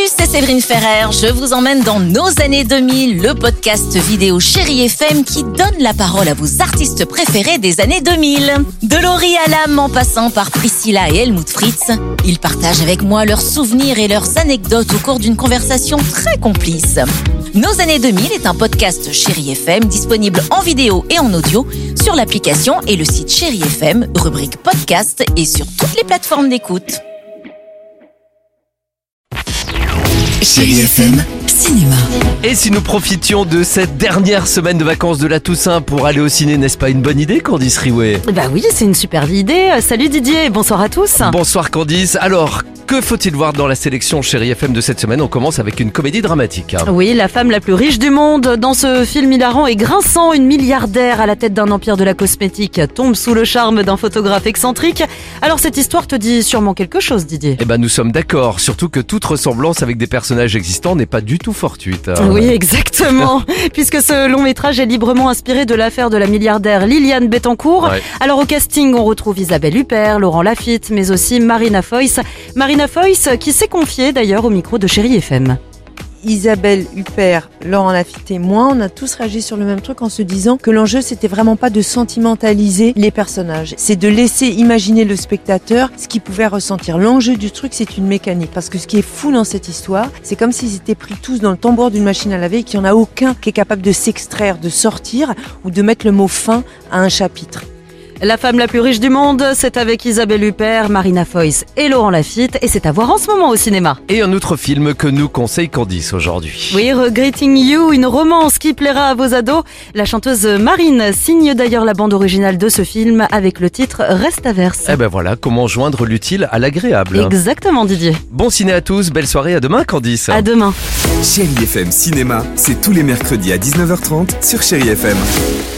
c'est Séverine Ferrer. Je vous emmène dans nos années 2000, le podcast vidéo Chérie FM qui donne la parole à vos artistes préférés des années 2000. De Laurie Hallam en passant par Priscilla et Helmut Fritz, ils partagent avec moi leurs souvenirs et leurs anecdotes au cours d'une conversation très complice. Nos années 2000 est un podcast Chérie FM disponible en vidéo et en audio sur l'application et le site Chérie FM, rubrique podcast et sur toutes les plateformes d'écoute. Chérie FM Cinéma. Et si nous profitions de cette dernière semaine de vacances de la Toussaint pour aller au ciné, n'est-ce pas une bonne idée, Candice Riouet ? Bah oui, c'est une superbe idée. Salut Didier, bonsoir à tous. Bonsoir Candice. Alors, que faut-il voir dans la sélection Chérie FM de cette semaine ? On commence avec une comédie dramatique. Oui, la femme la plus riche du monde. Dans ce film hilarant et grinçant, une milliardaire à la tête d'un empire de la cosmétique tombe sous le charme d'un photographe excentrique. Alors cette histoire te dit sûrement quelque chose, Didier ? Eh ben nous sommes d'accord, surtout que toute ressemblance avec des personnages existants n'est pas du tout fortuite. Oui, exactement. Puisque ce long métrage est librement inspiré de l'affaire de la milliardaire Liliane Bettencourt. Ouais. Alors au casting, on retrouve Isabelle Huppert, Laurent Lafitte, mais aussi Marina Foïs. Marina Foïs qui s'est confiée d'ailleurs au micro de Chérie FM. Isabelle Huppert, Laurent Lafitte et moi, on a tous réagi sur le même truc en se disant que l'enjeu c'était vraiment pas de sentimentaliser les personnages, c'est de laisser imaginer le spectateur ce qu'il pouvait ressentir. L'enjeu du truc c'est une mécanique, parce que ce qui est fou dans cette histoire, c'est comme s'ils étaient pris tous dans le tambour d'une machine à laver et qu'il n'y en a aucun qui est capable de s'extraire, de sortir ou de mettre le mot fin à un chapitre. La femme la plus riche du monde, c'est avec Isabelle Huppert, Marina Foïs et Laurent Lafitte, et c'est à voir en ce moment au cinéma. Et un autre film que nous conseille Candice aujourd'hui. Oui, Regretting You, une romance qui plaira à vos ados. La chanteuse Marine signe d'ailleurs la bande originale de ce film avec le titre Reste à verse. Eh ben voilà, comment joindre l'utile à l'agréable. Exactement, Didier. Bon ciné à tous, belle soirée, à demain Candice. À demain. Chérie FM Cinéma, c'est tous les mercredis à 19h30 sur Chérie FM.